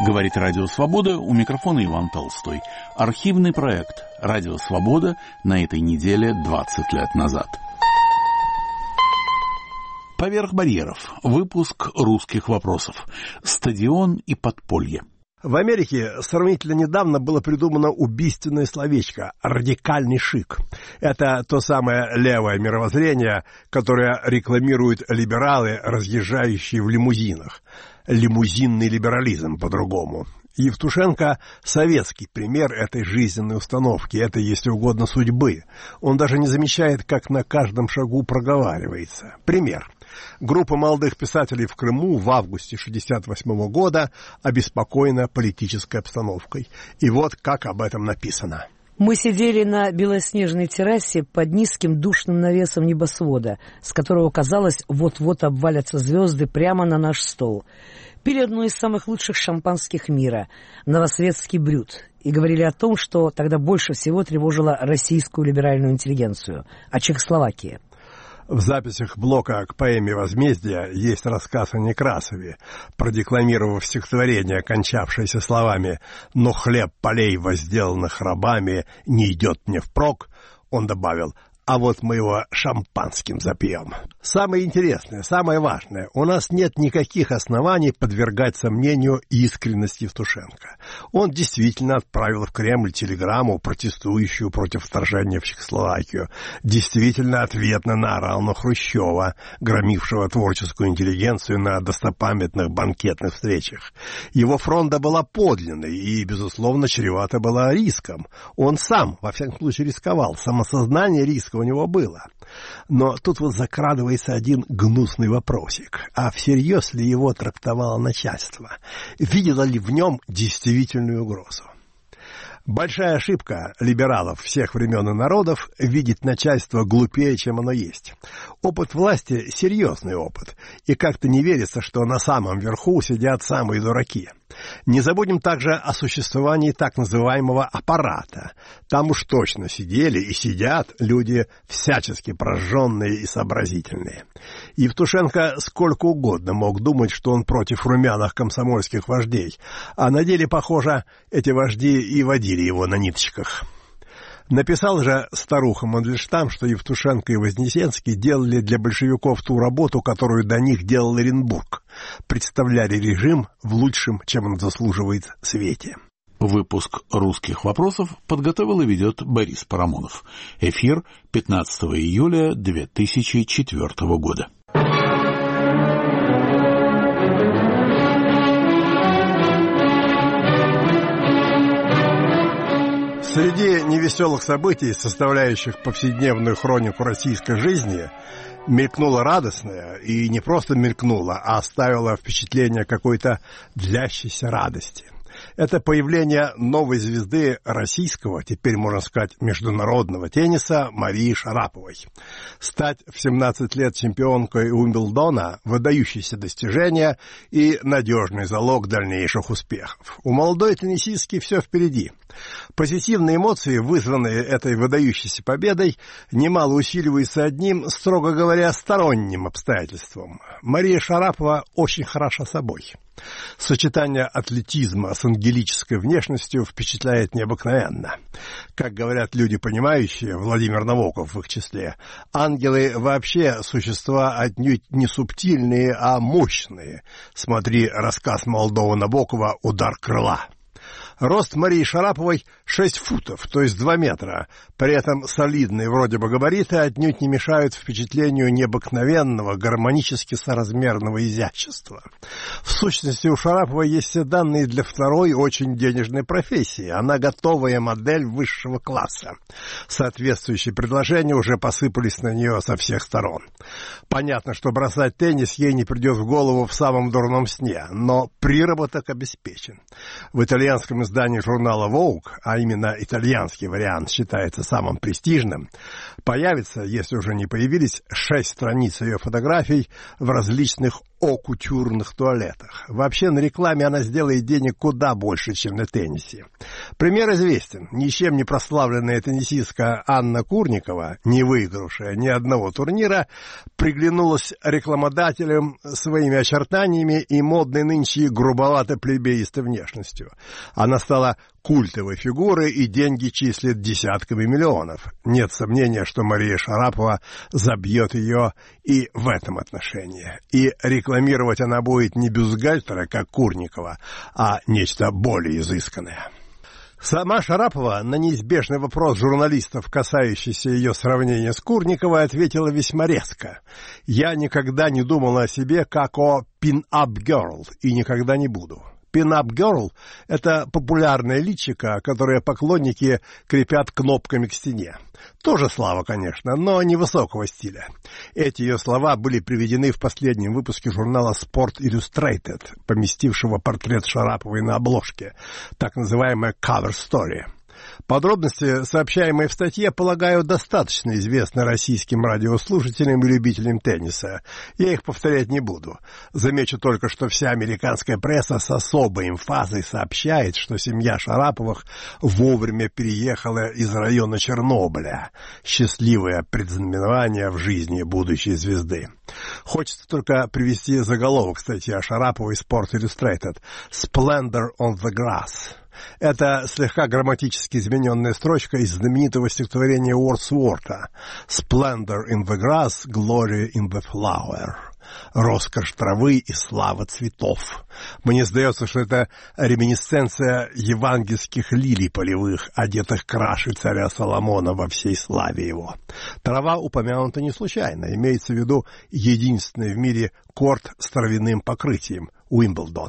Говорит Радио Свобода, у микрофона Иван Толстой. Архивный проект Радио Свобода на этой неделе 20 лет назад. Поверх барьеров. Выпуск русских вопросов. Стадион и подполье. В Америке сравнительно недавно было придумано убийственное словечко «радикальный шик». Это то самое левое мировоззрение, которое рекламируют либералы, разъезжающие в лимузинах. Лимузинный либерализм по-другому. Евтушенко – советский пример этой жизненной установки, этой, если угодно, судьбы. Он даже не замечает, как на каждом шагу проговаривается. Пример. Группа молодых писателей в Крыму в августе 1968 года обеспокоена политической обстановкой. И вот как об этом написано. Мы сидели на белоснежной террасе под низким душным навесом небосвода, с которого, казалось, вот-вот обвалятся звезды прямо на наш стол. Пили одно из самых лучших шампанских мира – новосветский брют, и говорили о том, что тогда больше всего тревожило российскую либеральную интеллигенцию – о Чехословакии. В записях Блока к поэме «Возмездие» есть рассказ о Некрасове, продекламировав стихотворение, кончавшееся словами «Но хлеб полей, возделанных рабами, не идет мне впрок», он добавил «А вот мы его шампанским запьем». Самое интересное, самое важное, у нас нет никаких оснований подвергать сомнению искренность Евтушенко. Он действительно отправил в Кремль телеграмму, протестующую против вторжения в Чехословакию, действительно ответно наорал на Хрущева, громившего творческую интеллигенцию на достопамятных банкетных встречах. Его фронта была подлинной и, безусловно, чревата была риском. Он сам, во всяком случае, рисковал, самосознание риска у него было. Но тут вот закрадывается один гнусный вопросик. А всерьез ли его трактовало начальство? Видело ли в нем действительную угрозу? Большая ошибка либералов всех времен и народов видеть начальство глупее, чем оно есть. Опыт власти – серьезный опыт, и как-то не верится, что на самом верху сидят самые дураки. Не забудем также о существовании так называемого аппарата. Там уж точно сидели и сидят люди всячески прожженные и сообразительные. Евтушенко сколько угодно мог думать, что он против румяных комсомольских вождей, а на деле, похоже, эти вожди и водили его на ниточках. Написал же старуха Мандельштам, что Евтушенко и Вознесенский делали для большевиков ту работу, которую до них делал Оренбург. Представляли режим в лучшем, чем он заслуживает, свете. Выпуск «Русских вопросов» подготовил и ведет Борис Парамонов. Эфир 15 июля 2004 года. Среди невеселых событий, составляющих повседневную хронику российской жизни, мелькнула радостная, и не просто мелькнула, а оставила впечатление какой-то длящейся радости. Это появление новой звезды российского, теперь можно сказать международного тенниса Марии Шараповой. Стать в 17 лет чемпионкой Уимблдона – выдающееся достижение и надежный залог дальнейших успехов. У молодой теннисистки все впереди. Позитивные эмоции, вызванные этой выдающейся победой, немало усиливаются одним, строго говоря, сторонним обстоятельством. Мария Шарапова очень хороша собой. Сочетание атлетизма с ангелической внешностью впечатляет необыкновенно. Как говорят люди понимающие, Владимир Навоков в их числе, ангелы вообще существа отнюдь не субтильные, а мощные. Смотри рассказ молодого Набокова «Удар крыла». Рост Марии Шараповой 6 футов, то есть 2 метра. При этом солидные вроде бы габариты отнюдь не мешают впечатлению необыкновенного, гармонически соразмерного изящества. В сущности, у Шараповой есть все данные для второй очень денежной профессии. Она готовая модель высшего класса. Соответствующие предложения уже посыпались на нее со всех сторон. Понятно, что бросать теннис ей не придет в голову в самом дурном сне, но приработок обеспечен. В итальянском издании журнала Vogue, а именно итальянский вариант считается самым престижным, появится, если уже не появились, 6 страниц ее фотографий в различных о кутюрных туалетах. Вообще на рекламе она сделает денег куда больше, чем на теннисе. Пример известен. Ничем не прославленная теннисистка Анна Курникова, не выигравшая ни одного турнира, приглянулась рекламодателям своими очертаниями и модной нынче грубовато-плебеистой внешностью. Она стала культовой фигурой, и деньги числят десятками миллионов. Нет сомнения, что Мария Шарапова забьет ее и в этом отношении. И рекламировать она будет не бюстгальтера, как Курникова, а нечто более изысканное. Сама Шарапова на неизбежный вопрос журналистов, касающийся ее сравнения с Курниковой, ответила весьма резко. «Я никогда не думала о себе как о pin-up girl и никогда не буду». Pin-up girl – это популярное личико, которое поклонники крепят кнопками к стене. Тоже слава, конечно, но невысокого стиля. Эти ее слова были приведены в последнем выпуске журнала Sport Illustrated, поместившего портрет Шараповой на обложке, так называемая cover story. Подробности, сообщаемые в статье, полагаю, достаточно известны российским радиослушателям и любителям тенниса. Я их повторять не буду. Замечу только, что вся американская пресса с особой эмфазой сообщает, что семья Шараповых вовремя переехала из района Чернобыля. Счастливое предзнаменование в жизни будущей звезды. Хочется только привести заголовок статьи о Шараповой Sport Illustrated «Splendor on the Grass». Это слегка грамматически измененная строчка из знаменитого стихотворения Уордсворта «Splendor in the grass, glory in the flower». Роскошь травы и слава цветов. Мне сдается, что это реминисценция евангельских лилий полевых, одетых краше царя Соломона во всей славе его. Трава упомянута не случайно. Имеется в виду единственный в мире корт с травяным покрытием – Уимблдон.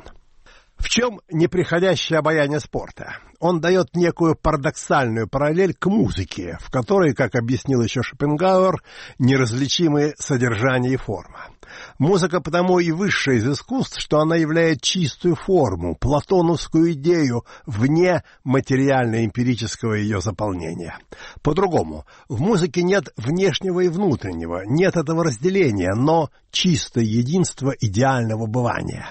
В чем неприходящее обаяние спорта? Он дает некую парадоксальную параллель к музыке, в которой, как объяснил еще Шопенгауэр, неразличимы содержание и форма. Музыка потому и высшая из искусств, что она являет чистую форму, платоновскую идею, вне материально-эмпирического ее заполнения. По-другому, в музыке нет внешнего и внутреннего, нет этого разделения, но чистое единство идеального бывания.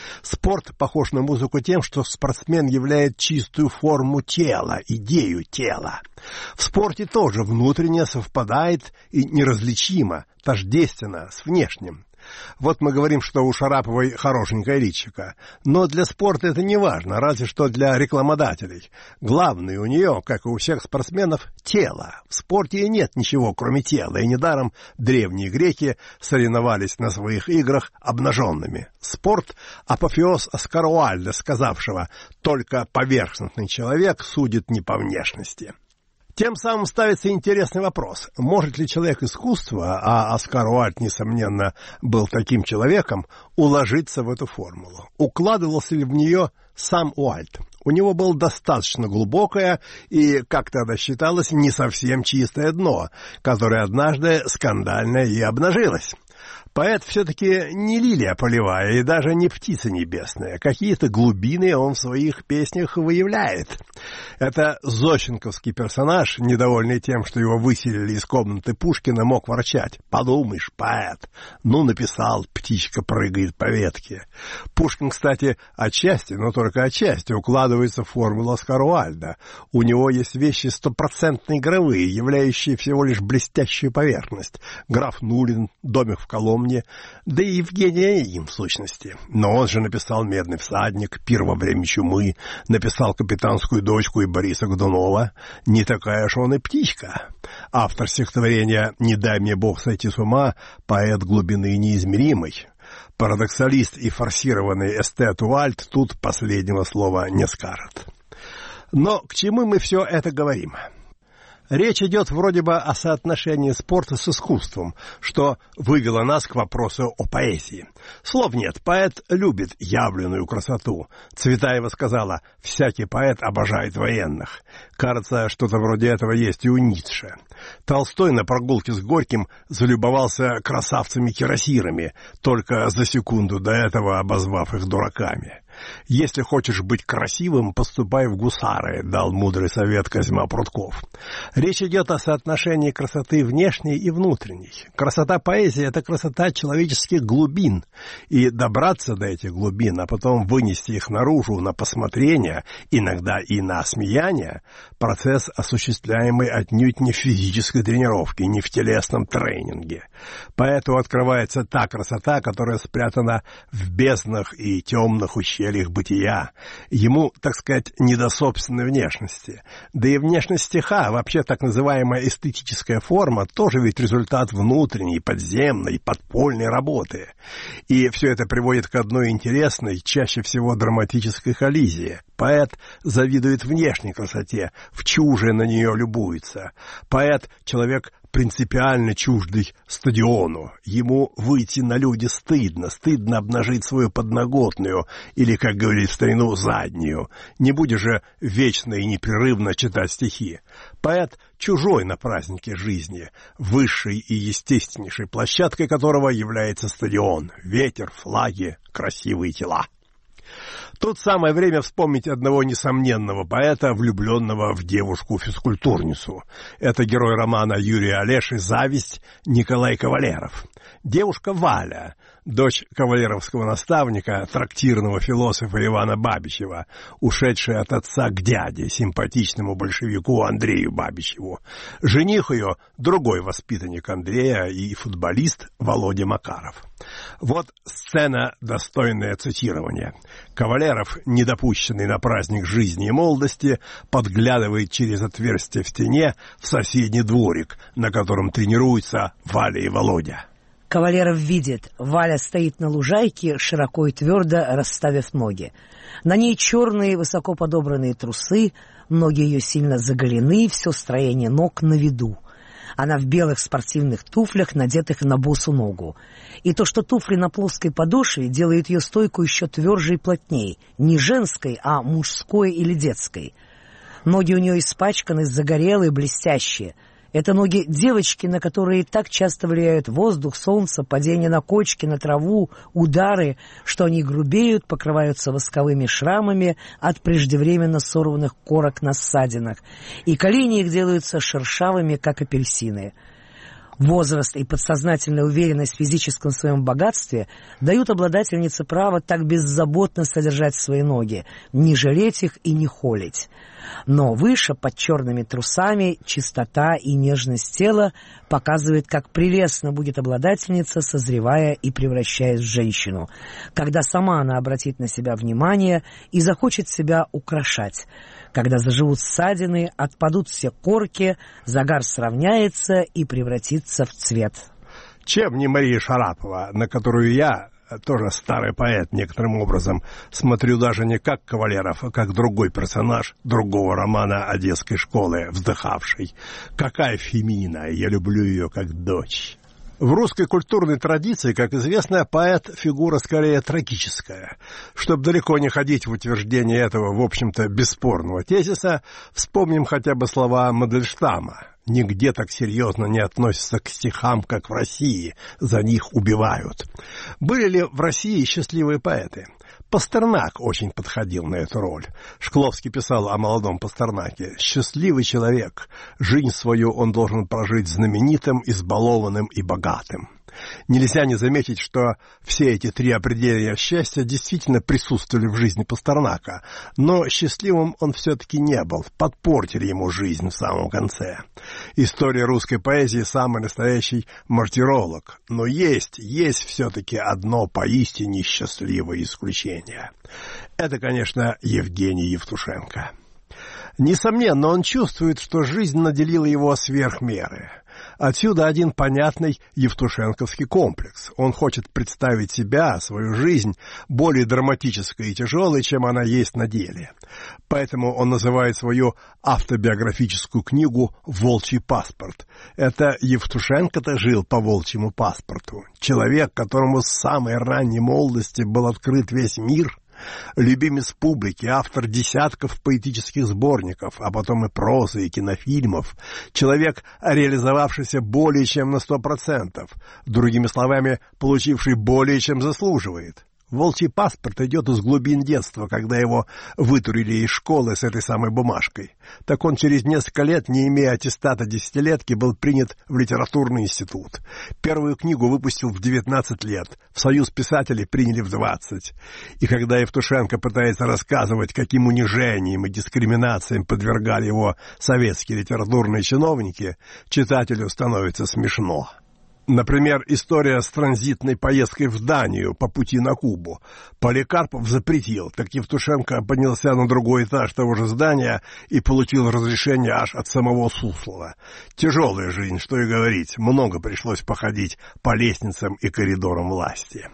Спорт похож на музыку тем, что спортсмен являет чистую форму тела, идею тела. В спорте тоже внутреннее совпадает и неразличимо, тождественно с внешним. Вот мы говорим, что у Шараповой хорошенькое личико, но для спорта это не важно, разве что для рекламодателей. Главное у нее, как и у всех спортсменов, тело. В спорте и нет ничего, кроме тела, и недаром древние греки соревновались на своих играх обнаженными. Спорт — апофеоз Оскара Уайльда, сказавшего: «Только поверхностный человек судит не по внешности». Тем самым ставится интересный вопрос. Может ли человек искусства, а Оскар Уайльд, несомненно, был таким человеком, уложиться в эту формулу? Укладывался ли в нее сам Уайльд? У него было достаточно глубокое и, как тогда считалось, не совсем чистое дно, которое однажды скандально и обнажилось. Поэт все-таки не лилия полевая и даже не птица небесная. Какие-то глубины он в своих песнях выявляет. Это зощенковский персонаж, недовольный тем, что его выселили из комнаты Пушкина, мог ворчать: «Подумаешь, поэт, ну написал, птичка прыгает по ветке». Пушкин, кстати, отчасти, но только отчасти укладывается в формулу Оскара Уайльда. У него есть вещи стопроцентно игровые, являющие всего лишь блестящую поверхность. Граф Нулин, домик в Коломне, да и Евгений Онегин в сущности. Но он же написал «Медный всадник», «Пир во время чумы», написал «Капитанскую дочку» и Бориса Годунова. Не такая ж он и птичка. Автор стихотворения «Не дай мне Бог сойти с ума», поэт глубины неизмеримой. Парадоксалист и форсированный эстет Уайльд тут последнего слова не скажет. Но к чему мы все это говорим? Речь идет вроде бы о соотношении спорта с искусством, что вывело нас к вопросу о поэзии. Слов нет, поэт любит явленную красоту. Цветаева сказала: «Всякий поэт обожает военных». Кажется, что-то вроде этого есть и у Ницше. Толстой на прогулке с Горьким залюбовался красавцами-кирасирами, только за секунду до этого обозвав их дураками. «Если хочешь быть красивым, поступай в гусары», — дал мудрый совет Козьма Прутков. Речь идет о соотношении красоты внешней и внутренней. Красота поэзии — это красота человеческих глубин, и добраться до этих глубин, а потом вынести их наружу на посмотрение, иногда и на осмеяние, процесс, осуществляемый отнюдь не в физической тренировке, не в телесном тренинге. Поэту открывается та красота, которая спрятана в безднах и темных ущельях бытия. Ему, так сказать, не до собственной внешности. Да и внешность стиха, вообще так называемая эстетическая форма, тоже ведь результат внутренней, подземной, подпольной работы. И все это приводит к одной интересной, чаще всего драматической коллизии. Поэт завидует внешней красоте, вчуже на нее любуется. Поэт — человек принципиально чуждый стадиону. Ему выйти на люди стыдно обнажить свою подноготную, или, как говорит в старину, заднюю. Не будешь же вечно и непрерывно читать стихи. Поэт чужой на празднике жизни, высшей и естественнейшей площадкой которого является стадион, ветер, флаги, красивые тела. Тут самое время вспомнить одного несомненного поэта, влюбленного в девушку-физкультурницу. Это герой романа Юрия Олеши «Зависть» Николай Кавалеров. Девушка Валя, дочь кавалеровского наставника, трактирного философа Ивана Бабичева, ушедшая от отца к дяде, симпатичному большевику Андрею Бабичеву. Жених ее — другой воспитанник Андрея и футболист Володя Макаров. Вот сцена, достойная цитирования. Кавалеров, недопущенный на праздник жизни и молодости, подглядывает через отверстие в стене в соседний дворик, на котором тренируются Валя и Володя. Кавалеров видит, Валя стоит на лужайке, широко и твердо расставив ноги. На ней черные, высоко подобранные трусы, ноги ее сильно заголены, все строение ног на виду. Она в белых спортивных туфлях, надетых на босу ногу. И то, что туфли на плоской подошве, делает ее стойку еще тверже и плотней. Не женской, а мужской или детской. Ноги у нее испачканы, загорелые, блестящие. Это ноги девочки, на которые так часто влияют воздух, солнце, падение на кочки, на траву, удары, что они грубеют, покрываются восковыми шрамами от преждевременно сорванных корок на ссадинах, и колени их делаются шершавыми, как апельсины. Возраст и подсознательная уверенность в физическом своем богатстве дают обладательнице право так беззаботно содержать свои ноги, не жалеть их и не холить. Но выше, под черными трусами, чистота и нежность тела показывает, как прелестно будет обладательница, созревая и превращаясь в женщину, когда сама она обратит на себя внимание и захочет себя украшать. Когда заживут ссадины, отпадут все корки, загар сравняется и превратится в цвет. Чем не Мария Шарапова, на которую я, тоже старый поэт некоторым образом, смотрю даже не как Кавалеров, а как другой персонаж другого романа одесской школы, вздыхавший. Какая феминина, я люблю ее как дочь. В русской культурной традиции, как известно, поэт – фигура скорее трагическая. Чтобы далеко не ходить в утверждение этого, в общем-то, бесспорного тезиса, вспомним хотя бы слова Мандельштама. Нигде так серьезно не относятся к стихам, как в России. За них убивают. Были ли в России счастливые поэты? Пастернак очень подходил на эту роль. Шкловский писал о молодом Пастернаке: «Счастливый человек. Жизнь свою он должен прожить знаменитым, избалованным и богатым». Нельзя не заметить, что все эти три определения счастья действительно присутствовали в жизни Пастернака, но счастливым он все-таки не был, подпортили ему жизнь в самом конце. История русской поэзии – самый настоящий мартиролог, но есть все-таки одно поистине счастливое исключение. Это, конечно, Евгений Евтушенко. Несомненно, он чувствует, что жизнь наделила его сверх меры. Отсюда один понятный евтушенковский комплекс. Он хочет представить себя, свою жизнь, более драматической и тяжелой, чем она есть на деле. Поэтому он называет свою автобиографическую книгу «Волчий паспорт». Это Евтушенко-то жил по волчьему паспорту. Человек, которому с самой ранней молодости был открыт весь мир, любимец публики, автор десятков поэтических сборников, а потом и прозы, и кинофильмов. Человек, реализовавшийся более чем на 100%, другими словами, получивший более чем заслуживает. Волчий паспорт идет из глубин детства, когда его вытурили из школы с этой самой бумажкой. Так он через несколько лет, не имея аттестата десятилетки, был принят в литературный институт. Первую книгу выпустил в 19 лет, в Союз писателей приняли в 20. И когда Евтушенко пытается рассказывать, каким унижением и дискриминациям подвергали его советские литературные чиновники, читателю становится смешно. Например, история с транзитной поездкой в Данию по пути на Кубу. Поликарпов запретил, так Евтушенко поднялся на другой этаж того же здания и получил разрешение аж от самого Суслова. Тяжелая жизнь, что и говорить, много пришлось походить по лестницам и коридорам власти.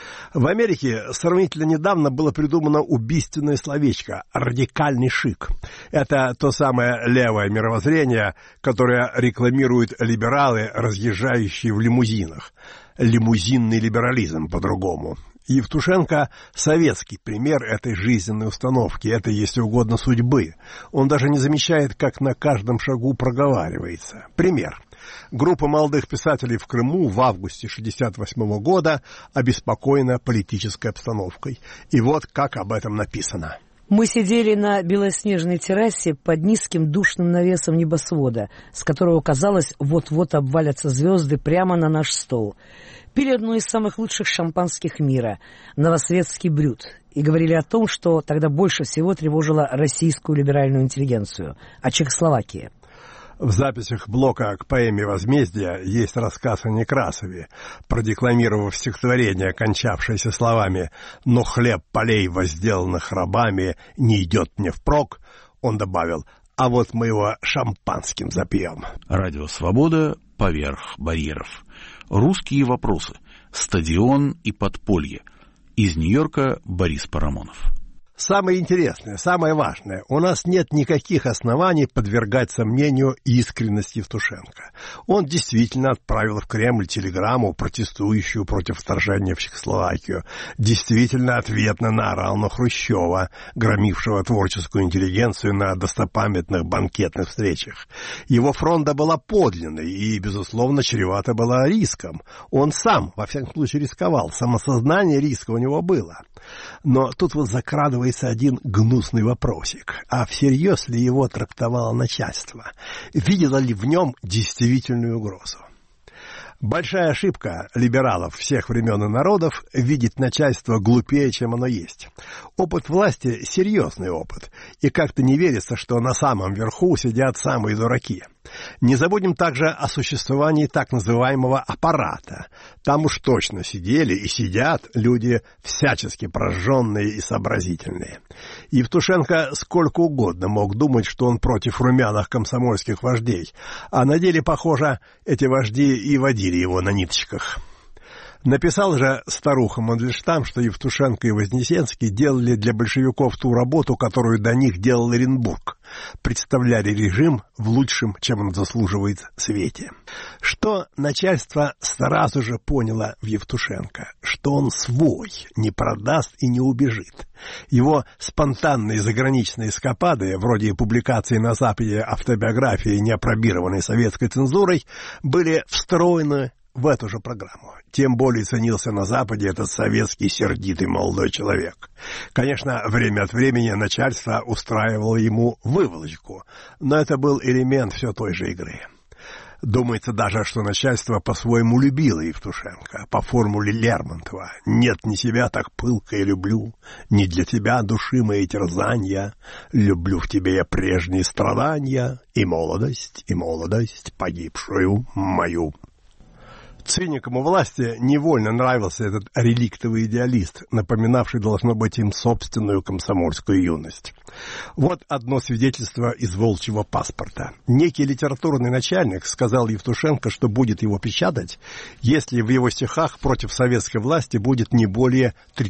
В Америке сравнительно недавно было придумано убийственное словечко «радикальный шик». Это то самое левое мировоззрение, которое рекламируют либералы, разъезжающие в лимузинах. Лимузинный либерализм по-другому. Евтушенко – советский пример этой жизненной установки, этой, если угодно, судьбы. Он даже не замечает, как на каждом шагу проговаривается. Пример. Группа молодых писателей в Крыму в августе 1968 года обеспокоена политической обстановкой. И вот как об этом написано. Мы сидели на белоснежной террасе под низким душным навесом небосвода, с которого, казалось, вот-вот обвалятся звезды прямо на наш стол. Пили одно из самых лучших шампанских мира – новосветский брют, и говорили о том, что тогда больше всего тревожило российскую либеральную интеллигенцию – о Чехословакии. В записях Блока к поэме «Возмездие» есть рассказ о Некрасове. Продекламировав стихотворение, кончавшееся словами «Но хлеб полей, возделанных рабами, не идет мне впрок», он добавил «А вот мы его шампанским запьем». Радио «Свобода» поверх барьеров. Русские вопросы. Стадион и подполье. Из Нью-Йорка Борис Парамонов. Самое интересное, самое важное, у нас нет никаких оснований подвергать сомнению искренность Евтушенко. Он действительно отправил в Кремль телеграмму, протестующую против вторжения в Чехословакию. Действительно ответно наорал на Хрущева, громившего творческую интеллигенцию на достопамятных банкетных встречах. Его фронта была подлинной и, безусловно, чревата была риском. Он сам, во всяком случае, рисковал. Самосознание риска у него было. Но тут вот закрадывается один гнусный вопросик. А всерьез ли его трактовало начальство? Видело ли в нем действительную угрозу? Большая ошибка либералов всех времен и народов видеть начальство глупее, чем оно есть. Опыт власти – серьезный опыт, и как-то не верится, что на самом верху сидят самые дураки. Не забудем также о существовании так называемого аппарата. Там уж точно сидели и сидят люди всячески прожженные и сообразительные. Евтушенко сколько угодно мог думать, что он против румяных комсомольских вождей, а на деле, похоже, эти вожди и водили его на ниточках. Написал же старуха Мандельштам, что Евтушенко и Вознесенский делали для большевиков ту работу, которую до них делал Оренбург. Представляли режим в лучшем, чем он заслуживает, свете. Что начальство сразу же поняло в Евтушенко? Что он свой, не продаст и не убежит. Его спонтанные заграничные эскапады, вроде публикации на Западе автобиографии, не опробированной советской цензурой, были встроены в эту же программу. Тем более ценился на Западе этот советский сердитый молодой человек. Конечно, время от времени начальство устраивало ему выволочку, но это был элемент все той же игры. Думается даже, что начальство по-своему любило Евтушенко, по формуле Лермонтова. «Нет ни себя так пылко я люблю, не для тебя души мои терзанья, люблю в тебе я прежние страдания и молодость погибшую мою». Циникам у власти невольно нравился этот реликтовый идеалист, напоминавший, должно быть, им собственную комсомольскую юность. Вот одно свидетельство из «Волчьего паспорта». Некий литературный начальник сказал Евтушенко, что будет его печатать, если в его стихах против советской власти будет не более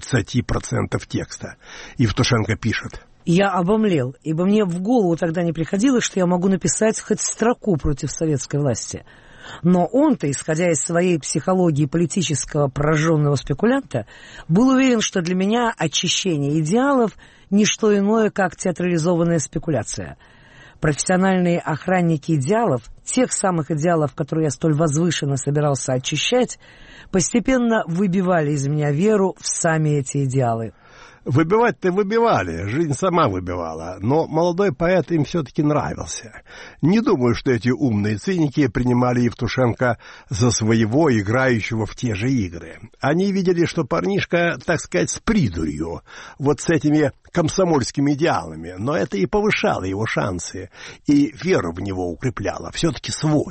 30% текста. Евтушенко пишет: «Я обомлел, ибо мне в голову тогда не приходило, что я могу написать хоть строку против советской власти. Но он-то, исходя из своей психологии политического прожженного спекулянта, был уверен, что для меня очищение идеалов – не что иное, как театрализованная спекуляция. Профессиональные охранники идеалов, тех самых идеалов, которые я столь возвышенно собирался очищать, постепенно выбивали из меня веру в сами эти идеалы. Выбивать-то выбивали, жизнь сама выбивала, но молодой поэт им все-таки нравился. Не думаю, что эти умные циники принимали Евтушенко за своего, играющего в те же игры. Они видели, что парнишка, так сказать, с придурью, вот с этими комсомольскими идеалами, но это и повышало его шансы, и веру в него укрепляло, все-таки свой.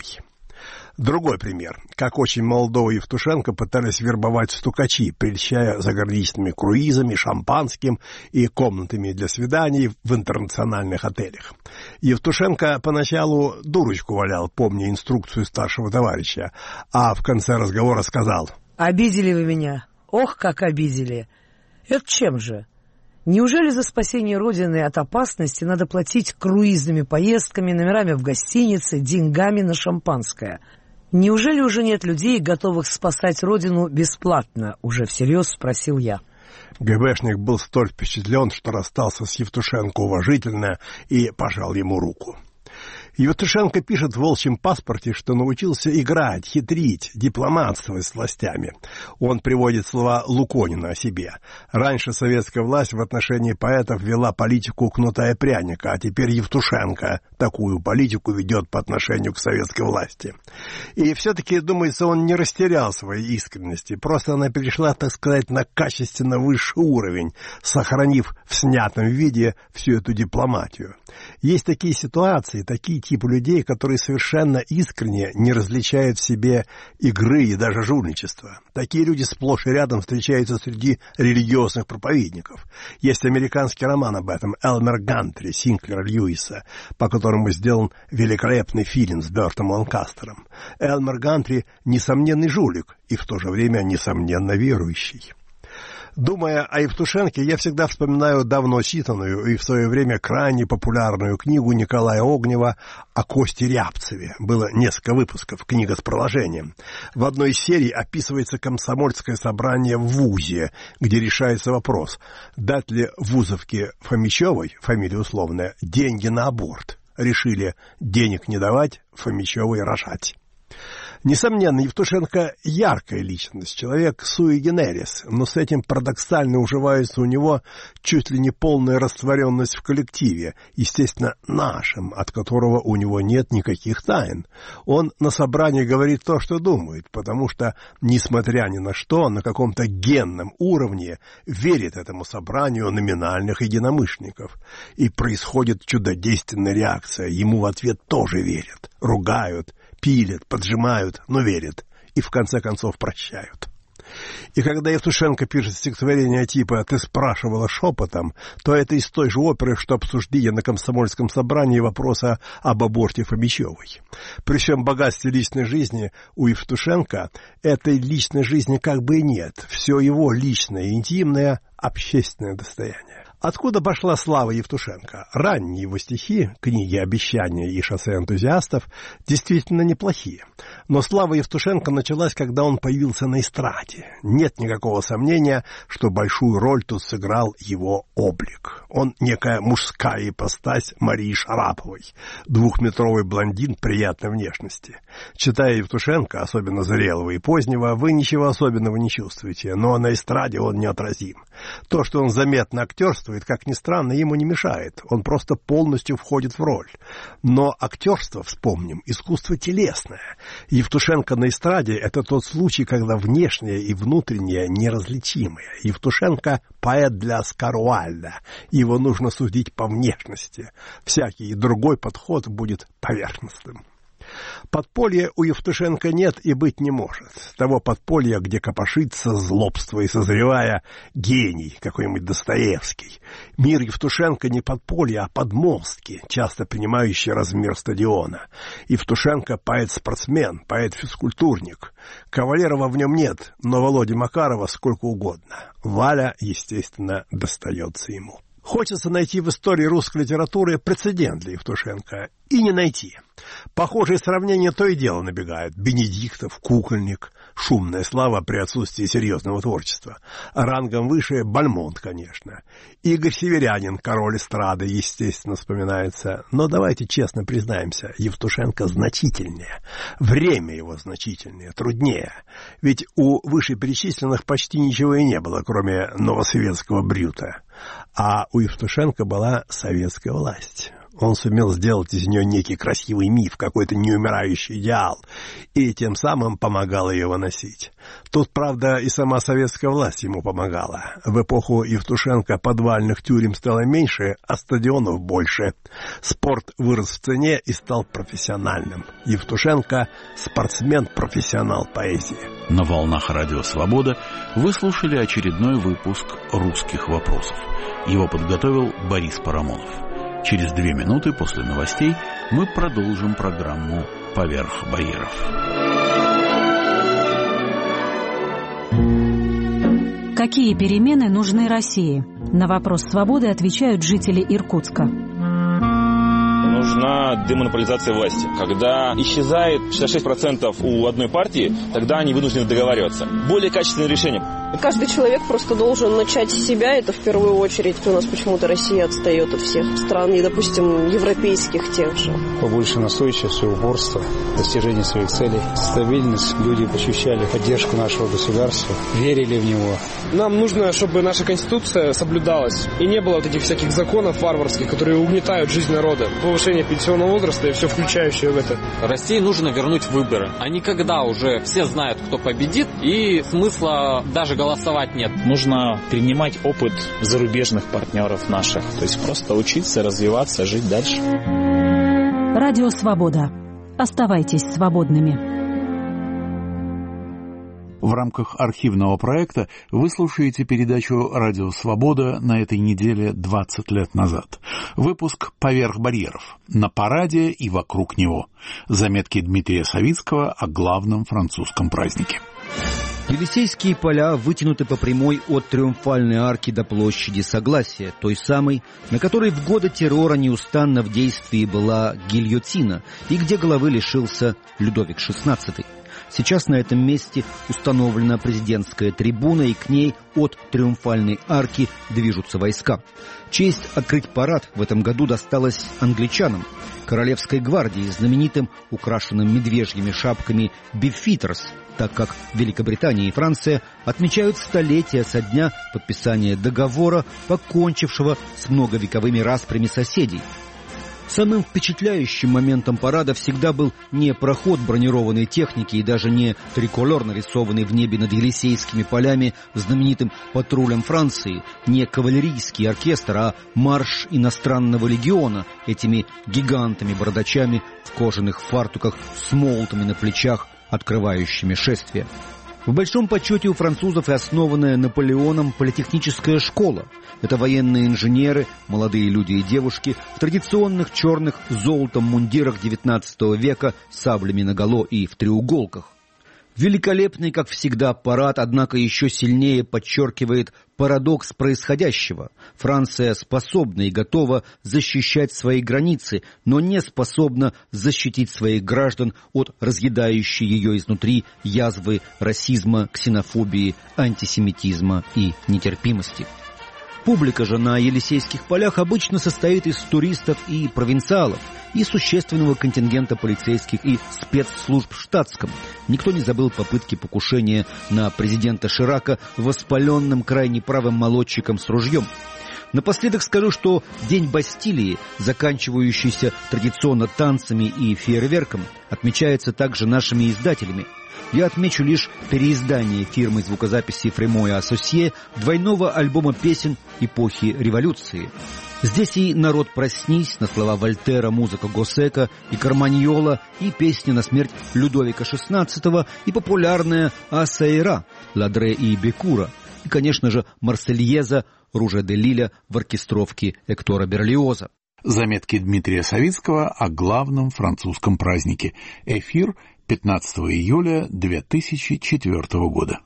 Другой пример. Как очень молодого Евтушенко пытались вербовать стукачи, прельщая заграничными круизами, шампанским и комнатами для свиданий в интернациональных отелях. Евтушенко поначалу дурочку валял, помня инструкцию старшего товарища, а в конце разговора сказал: «Обидели вы меня. Ох, как обидели. Это чем же? Неужели за спасение Родины от опасности надо платить круизными поездками, номерами в гостинице, деньгами на шампанское? Неужели уже нет людей, готовых спасать Родину бесплатно?» Уже всерьез спросил я. ГБшник был столь впечатлен, что расстался с Евтушенко уважительно и пожал ему руку. Евтушенко пишет в «Волчьем паспорте», что научился играть, хитрить, дипломатствовать с властями. Он приводит слова Луконина о себе. Раньше советская власть в отношении поэтов вела политику кнута и пряника, а теперь Евтушенко такую политику ведет по отношению к советской власти. И все-таки, думается, он не растерял своей искренности, просто она перешла, так сказать, на качественно высший уровень, сохранив в снятом виде всю эту дипломатию. Есть такие ситуации, такие типы людей, которые совершенно искренне не различают в себе игры и даже жульничества. Такие люди сплошь и рядом встречаются среди религиозных проповедников. Есть американский роман об этом «Элмер Гантри» Синклера Льюиса, по которому сделан великолепный фильм с Бёртом Ланкастером. Элмер Гантри – несомненный жулик и в то же время несомненно верующий. Думая о Евтушенке, я всегда вспоминаю давно читанную и в свое время крайне популярную книгу Николая Огнева о Косте Рябцеве. Было несколько выпусков, книга с приложением. В одной из серий описывается комсомольское собрание в ВУЗе, где решается вопрос, дать ли вузовке Фомичевой, фамилия условная, деньги на аборт. Решили денег не давать, Фомичевой рожать. Несомненно, Евтушенко – яркая личность, человек sui generis, но с этим парадоксально уживается у него чуть ли не полная растворенность в коллективе, естественно, нашем, от которого у него нет никаких тайн. Он на собрании говорит то, что думает, потому что, несмотря ни на что, на каком-то генном уровне верит этому собранию номинальных единомышленников. И происходит чудодейственная реакция, ему в ответ тоже верят, ругают, пилят, поджимают, но верят. И в конце концов прощают. И когда Евтушенко пишет стихотворение типа «Ты спрашивала шепотом», то это из той же оперы, что обсуждение на комсомольском собрании вопроса об аборте Фомичевой. При всем богатстве личной жизни у Евтушенко этой личной жизни как бы и нет. Все его личное и интимное – общественное достояние. Откуда пошла слава Евтушенко? Ранние его стихи, книги «Обещания» и «Шоссе энтузиастов» действительно неплохие. Но слава Евтушенко началась, когда он появился на эстраде. Нет никакого сомнения, что большую роль тут сыграл его облик. Он некая мужская ипостась Марии Шараповой, двухметровый блондин приятной внешности. Читая Евтушенко, особенно зрелого и позднего, вы ничего особенного не чувствуете, но на эстраде он неотразим. То, что он заметно актерствует, как ни странно, ему не мешает. Он просто полностью входит в роль. Но актерство, вспомним, искусство телесное. Евтушенко на эстраде – это тот случай, когда внешнее и внутреннее неразличимые. Евтушенко – поэт для Оскара Уайльда. Его нужно судить по внешности. Всякий другой подход будет поверхностным. Подполья у Евтушенко нет и быть не может. Того подполья, где копошится, злобствуя и созревая, гений, какой-нибудь Достоевский. Мир Евтушенко не подполье, а подмостки, часто принимающие размер стадиона. Евтушенко поэт-спортсмен, поэт-физкультурник. Кавалерова в нем нет, но Володи Макарова сколько угодно. Валя, естественно, достается ему. Хочется найти в истории русской литературы прецедент для Евтушенко. И не найти. Похожие сравнения то и дело набегают. Бенедиктов, Кукольник, шумная слава при отсутствии серьезного творчества. Рангом выше Бальмонт, конечно. Игорь Северянин, король эстрады, естественно, вспоминается. Но давайте честно признаемся, Евтушенко значительнее. Время его значительнее, труднее. Ведь у вышеперечисленных почти ничего и не было, кроме новосоветского Брюта. А у Евтушенко была советская власть. Он сумел сделать из нее некий красивый миф, какой-то неумирающий идеал, и тем самым помогал ее выносить. Тут, правда, и сама советская власть ему помогала. В эпоху Евтушенко подвальных тюрем стало меньше, а стадионов больше. Спорт вырос в цене и стал профессиональным. Евтушенко – спортсмен-профессионал поэзии. На волнах Радио Свобода вы слушали очередной выпуск «Русских вопросов». Его подготовил Борис Парамонов. Через 2 минуты после новостей мы продолжим программу «Поверх барьеров». Какие перемены нужны России? На вопрос «Свободы» отвечают жители Иркутска. Нужна демонополизация власти. Когда исчезает 66% у одной партии, тогда они вынуждены договариваться. Более качественное решение. Каждый человек просто должен начать с себя, это в первую очередь. У нас почему-то Россия отстает от всех стран, и, допустим, европейских тех же. Побольше настойчивости, упорства, достижения своих целей, стабильность. Люди ощущали поддержку нашего государства, верили в него. Нам нужно, чтобы наша Конституция соблюдалась, и не было вот этих всяких законов варварских, которые угнетают жизнь народа. Повышение пенсионного возраста и все включающее в это. России нужно вернуть выборы. А не когда уже все знают, кто победит, и смысла даже голосовать нет. Нужно перенимать опыт зарубежных партнеров наших. То есть просто учиться, развиваться, жить дальше. Радио Свобода. Оставайтесь свободными. В рамках архивного проекта вы слушаете передачу «Радио Свобода» на этой неделе 20 лет назад. Выпуск «Поверх барьеров». На параде и вокруг него. Заметки Дмитрия Савицкого о главном французском празднике. Елисейские поля вытянуты по прямой от Триумфальной арки до площади Согласия, той самой, на которой в годы террора неустанно в действии была гильотина и где головы лишился Людовик XVI. Сейчас на этом месте установлена президентская трибуна, и к ней от Триумфальной арки движутся войска. Честь открыть парад в этом году досталась англичанам, Королевской гвардии, знаменитым, украшенным медвежьими шапками «Бифитерс», так как Великобритания и Франция отмечают столетие со дня подписания договора, покончившего с многовековыми распрями соседей. Самым впечатляющим моментом парада всегда был не проход бронированной техники и даже не триколор, нарисованный в небе над Елисейскими полями знаменитым патрулем Франции, не кавалерийский оркестр, а марш иностранного легиона этими гигантами-бородачами в кожаных фартуках с молотами на плечах, открывающими шествие. В большом почете у французов и основанная Наполеоном политехническая школа. Это военные инженеры, молодые люди и девушки в традиционных черных с золотом мундирах XIX века, с саблями наголо и в треуголках. Великолепный, как всегда, парад, однако еще сильнее подчеркивает парадокс происходящего. Франция способна и готова защищать свои границы, но не способна защитить своих граждан от разъедающей ее изнутри язвы расизма, ксенофобии, антисемитизма и нетерпимости. Публика же на Елисейских полях обычно состоит из туристов и провинциалов, и существенного контингента полицейских и спецслужб в штатском. Никто не забыл попытки покушения на президента Ширака воспаленным крайне правым молодчиком с ружьем. Напоследок скажу, что День Бастилии, заканчивающийся традиционно танцами и фейерверком, отмечается также нашими издателями. Я отмечу лишь переиздание фирмой звукозаписи Фремо и Ассосье двойного альбома песен эпохи революции. Здесь и «Народ, проснись» на слова Вольтера, музыка Госсека и Карманьола, и песни на смерть Людовика XVI, и популярная «Асаира» Ладре и Бекура, и, конечно же, «Марсельеза» Руже де Лиля в оркестровке Эктора Берлиоза. Заметки Дмитрия Савицкого о главном французском празднике. Эфир 15 июля 2004 года.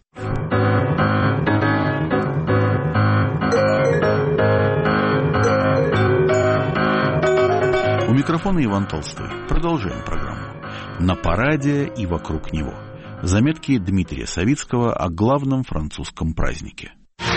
микрофона Иван Толстой. Продолжаем программу. На параде и вокруг него. Заметки Дмитрия Савицкого о главном французском празднике.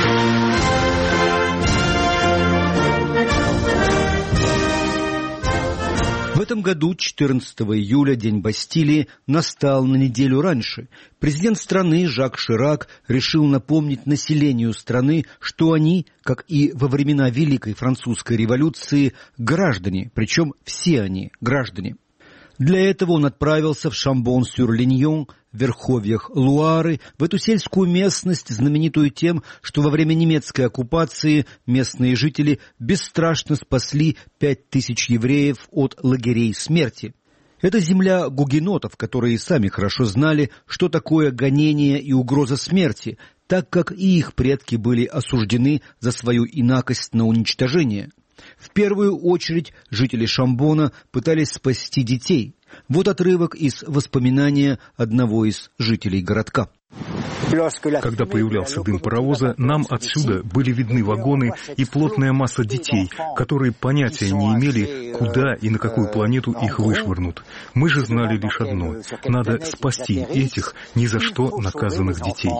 В этом году, 14 июля, День Бастилии, настал на неделю раньше. Президент страны Жак Ширак решил напомнить населению страны, что они, как и во времена Великой Французской революции, граждане, причем все они граждане. Для этого он отправился в Шамбон-сюр-Линьон, в верховьях Луары, в эту сельскую местность, знаменитую тем, что во время немецкой оккупации местные жители бесстрашно спасли 5000 евреев от лагерей смерти. Это земля гугенотов, которые сами хорошо знали, что такое гонение и угроза смерти, так как и их предки были осуждены за свою инакость на уничтожение. В первую очередь жители Шамбона пытались спасти детей. Вот отрывок из воспоминания одного из жителей городка. Когда появлялся дым паровоза, нам отсюда были видны вагоны и плотная масса детей, которые понятия не имели, куда и на какую планету их вышвырнут. Мы же знали лишь одно – надо спасти этих ни за что наказанных детей.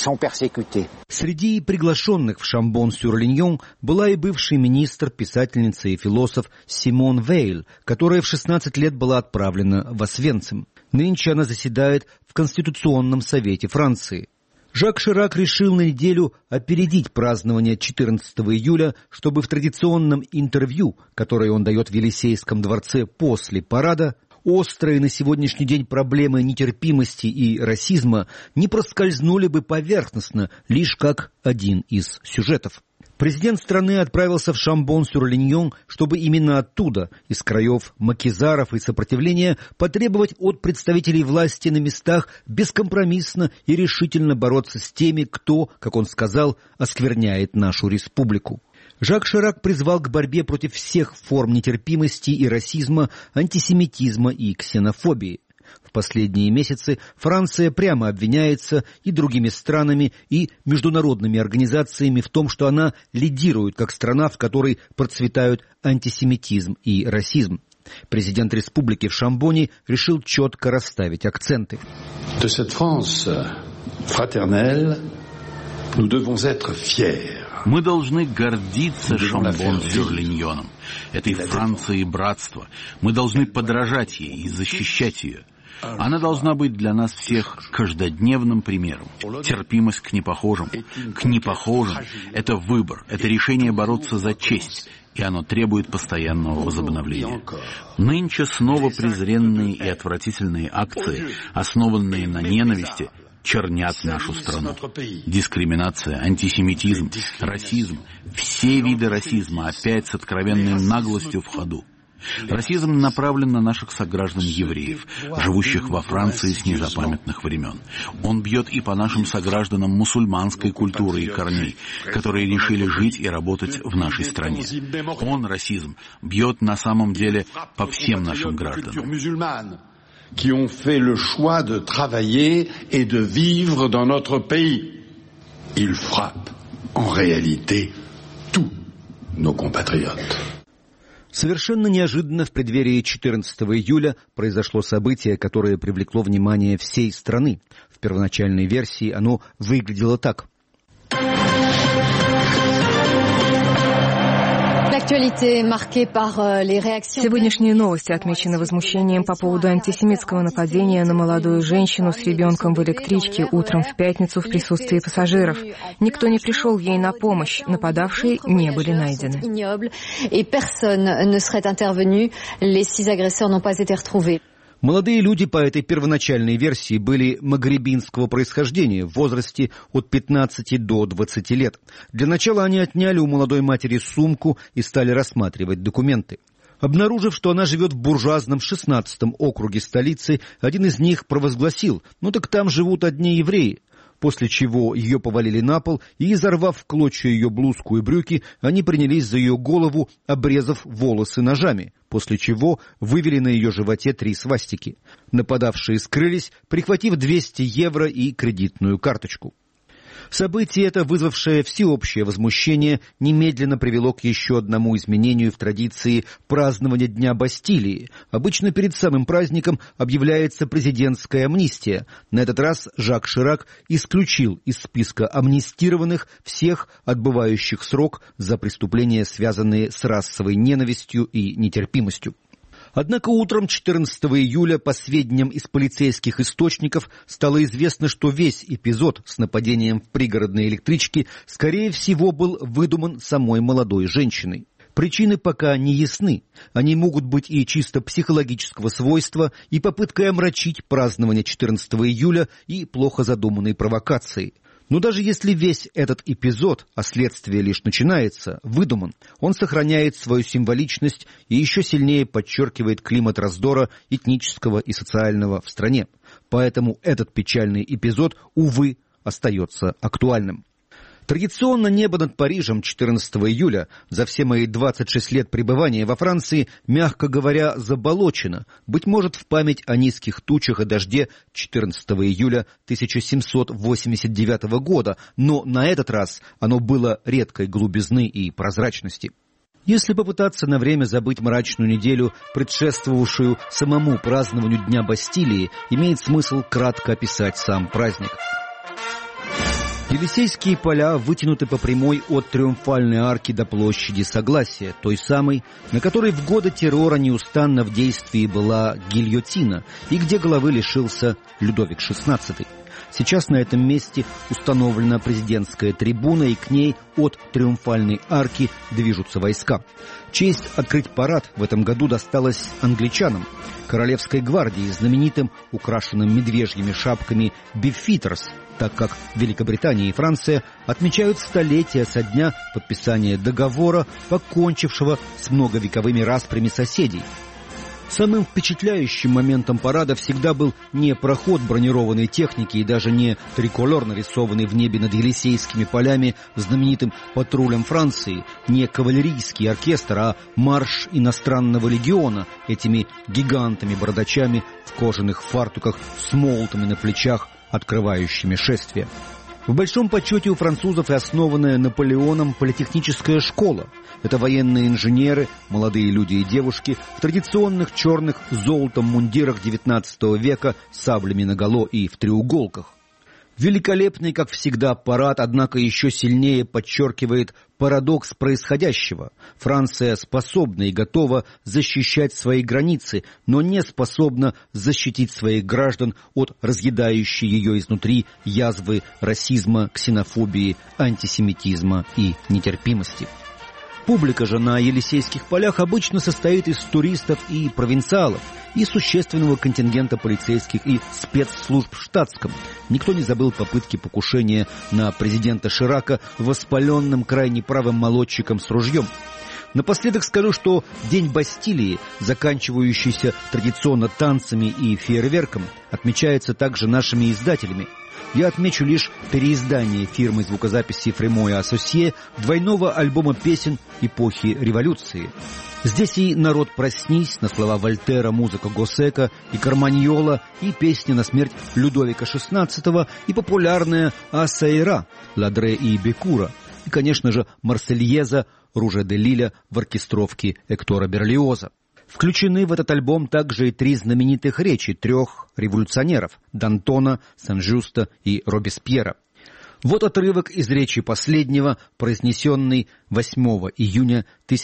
Среди приглашенных в Шамбон-сюр-Линьон была и бывший министр, писательница и философ Симон Вейль, которая в 16 лет была отправлена в Освенцим. Нынче она заседает в Конституционном совете Франции. Жак Ширак решил на неделю опередить празднование 14 июля, чтобы в традиционном интервью, которое он дает в Елисейском дворце после парада, острые на сегодняшний день проблемы нетерпимости и расизма не проскользнули бы поверхностно, лишь как один из сюжетов. Президент страны отправился в Шамбон-сюр-Линьон, чтобы именно оттуда, из краев макизаров и сопротивления, потребовать от представителей власти на местах бескомпромиссно и решительно бороться с теми, кто, как он сказал, оскверняет нашу республику. Жак Ширак призвал к борьбе против всех форм нетерпимости и расизма, антисемитизма и ксенофобии. В последние месяцы Франция прямо обвиняется и другими странами, и международными организациями в том, что она лидирует как страна, в которой процветают антисемитизм и расизм. Президент республики в Шамбоне решил четко расставить акценты. De cette France fraternelle, nous devons être fiers. Мы должны гордиться Шамбон-сюр-Линьоном, этой Францией братства. Мы должны подражать ей и защищать ее. Она должна быть для нас всех каждодневным примером. Терпимость к непохожим. К непохожим – это выбор, это решение бороться за честь, и оно требует постоянного возобновления. Нынче снова презренные и отвратительные акции, основанные на ненависти, чернят нашу страну. Дискриминация, антисемитизм, расизм, все виды расизма опять с откровенной наглостью в ходу. Расизм направлен на наших сограждан-евреев, живущих во Франции с незапамятных времен. Он бьет и по нашим согражданам мусульманской культуры и корней, которые решили жить и работать в нашей стране. Он, расизм, бьет на самом деле по всем нашим гражданам. Qui ont fait le choix de travailler et de vivre dans notre pays. Il frappe, en réalité, tous nos compatriotes. Совершенно неожиданно в преддверии 14 июля произошло событие, которое привлекло внимание всей страны. В первоначальной версии оно выглядело так. Сегодняшние новости отмечены возмущением по поводу антисемитского нападения на молодую женщину с ребенком в электричке утром в пятницу в присутствии пассажиров. Никто не пришел ей на помощь, нападавшие не были найдены. Молодые люди по этой первоначальной версии были магребинского происхождения в возрасте от 15 до 20 лет. Для начала они отняли у молодой матери сумку и стали рассматривать документы. Обнаружив, что она живет в буржуазном 16-м округе столицы, один из них провозгласил: «Ну так там живут одни евреи». После чего ее повалили на пол, и, изорвав в клочья ее блузку и брюки, они принялись за ее голову, обрезав волосы ножами, после чего вывели на ее животе 3 свастики. Нападавшие скрылись, прихватив 200 евро и кредитную карточку. Событие это, вызвавшее всеобщее возмущение, немедленно привело к еще одному изменению в традиции празднования Дня Бастилии. Обычно перед самым праздником объявляется президентская амнистия. На этот раз Жак Ширак исключил из списка амнистированных всех отбывающих срок за преступления, связанные с расовой ненавистью и нетерпимостью. Однако утром 14 июля, по сведениям из полицейских источников, стало известно, что весь эпизод с нападением в пригородной электричке, скорее всего, был выдуман самой молодой женщиной. Причины пока не ясны. Они могут быть и чисто психологического свойства, и попыткой омрачить празднование 14 июля, и плохо задуманной провокацией. Но даже если весь этот эпизод, а следствие лишь начинается, выдуман, он сохраняет свою символичность и еще сильнее подчеркивает климат раздора этнического и социального в стране. Поэтому этот печальный эпизод, увы, остается актуальным. Традиционно небо над Парижем 14 июля за все мои 26 лет пребывания во Франции, мягко говоря, заболочено, быть может, в память о низких тучах и дожде 14 июля 1789 года, но на этот раз оно было редкой голубизны и прозрачности. Если попытаться на время забыть мрачную неделю, предшествовавшую самому празднованию Дня Бастилии, имеет смысл кратко описать сам праздник. Елисейские поля вытянуты по прямой от Триумфальной арки до площади Согласия, той самой, на которой в годы террора неустанно в действии была гильотина, и где головы лишился Людовик XVI. Сейчас на этом месте установлена президентская трибуна, и к ней от Триумфальной арки движутся войска. Честь открыть парад в этом году досталась англичанам. Королевской гвардии, знаменитым, украшенным медвежьими шапками «Бифитерс», так как Великобритания и Франция отмечают столетие со дня подписания договора, покончившего с многовековыми распрями соседей. Самым впечатляющим моментом парада всегда был не проход бронированной техники и даже не триколор, нарисованный в небе над Елисейскими полями знаменитым патрулем Франции, не кавалерийский оркестр, а марш иностранного легиона этими гигантами-бородачами в кожаных фартуках с молотами на плечах, открывающими шествие. В большом почете у французов и основанная Наполеоном политехническая школа. Это военные инженеры, молодые люди и девушки в традиционных черных с золотом мундирах XIX века, с саблями наголо и в треуголках. Великолепный, как всегда, парад, однако, еще сильнее подчеркивает парадокс происходящего. Франция способна и готова защищать свои границы, но не способна защитить своих граждан от разъедающей ее изнутри язвы расизма, ксенофобии, антисемитизма и нетерпимости. Публика же на Елисейских полях обычно состоит из туристов и провинциалов, и существенного контингента полицейских и спецслужб в штатском. Никто не забыл попытки покушения на президента Ширака воспаленным крайне правым молодчиком с ружьем. Напоследок скажу, что День Бастилии, заканчивающийся традиционно танцами и фейерверком, отмечается также нашими издателями. Я отмечу лишь переиздание фирмы звукозаписи Фремо и Ассосье двойного альбома песен эпохи революции. Здесь и «Народ, проснись» на слова Вольтера, музыка Госсека и Карманьола, и песни на смерть Людовика XVI, и популярная «Асаира» Ладре и Бекура, и, конечно же, «Марсельеза» Руже де Лиля в оркестровке Эктора Берлиоза. Включены в этот альбом также и 3 знаменитых речи 3 революционеров – Д'Антона, Сен-Жюста и Робеспьера. Вот отрывок из речи последнего, произнесенный 8 июня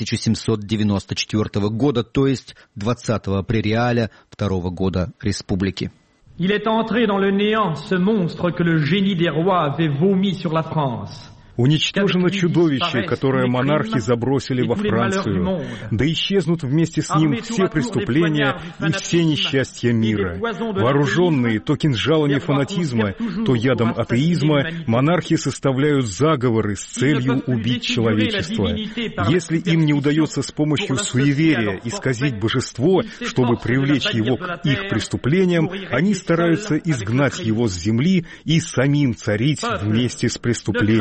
1794 года, то есть 20-го прериаля 2-го года республики. Il est entré dans le néant ce monstre que le génie des rois avait vomi sur la France. Уничтожено чудовище, которое монархи забросили во Францию. Да исчезнут вместе с ним все преступления и все несчастья мира. Вооруженные то кинжалами фанатизма, то ядом атеизма, монархи составляют заговоры с целью убить человечество. Если им не удается с помощью суеверия исказить божество, чтобы привлечь его к их преступлениям, они стараются изгнать его с земли и самим царить вместе с преступлением.